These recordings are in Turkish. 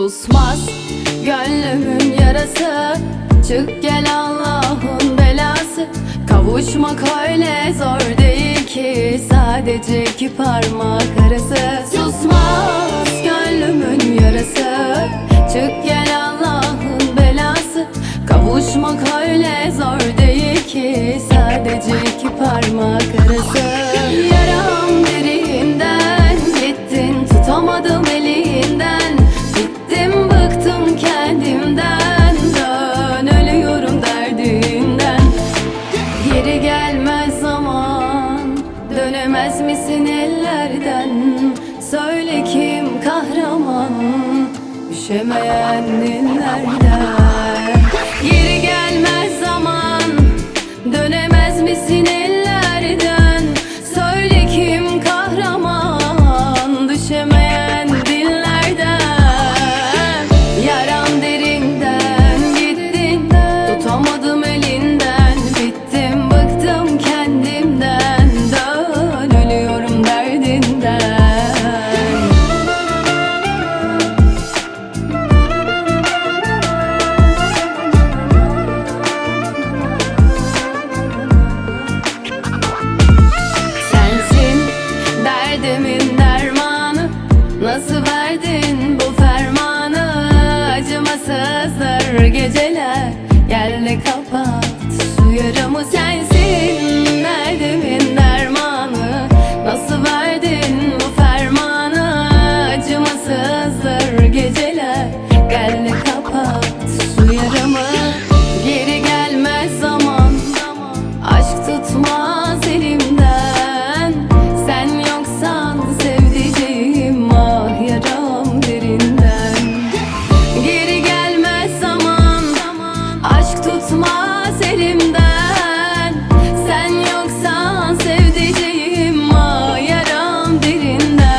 Susmaz gönlümün yarası, çık gel Allah'ın belası. Kavuşmak öyle zor değil ki, sadece iki parmak arası. Susmaz gönlümün yarası, çık gel Allah'ın belası. Kavuşmak öyle zor değil ki, sadece iki parmak arası. Yaram derinden, gittin tutamadım elinden. Bittim bıktım kendimden, dön ölüyorum derdimden. Geri gelmez zaman, dönemez misin ellerden? Söyle kim kahraman, düşemeyen dinlerden. Geri gelmez zaman, dönemez misin ellerden? Söyle kim kahraman, düşemeyen dillerden. Yaram derinden, gittin tutamadım elinden. Bittim bıktım kendimden, dön ölüyorum derdinden. Derdimin dermanı, nasıl verdin bu fermanı? Acımasızdır geceler, gel de kapat şu yaramı. Sensin derdimin dermanı, nasıl verdin bu fermanı? Acımasızdır geceler, gel de kapat şu yaramı. Geri gelmez zaman, aşk tutmaz elimden. Sen yoksan sevdiceğim, ah yaram derinden. Geri gelmez zaman, aşk tutmaz elimden. Sen yoksan sevdiceğim, ah yaram derinden.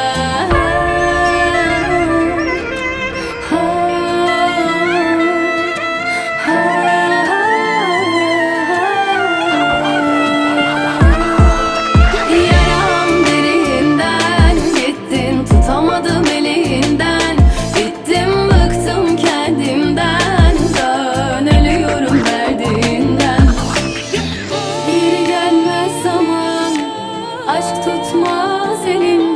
Yaram derinden, gittin tutamadım elinden. Bittim bıktım kendimden, dön ölüyorum derdinden. Geri gelmez zaman, aşk tutmaz elimden.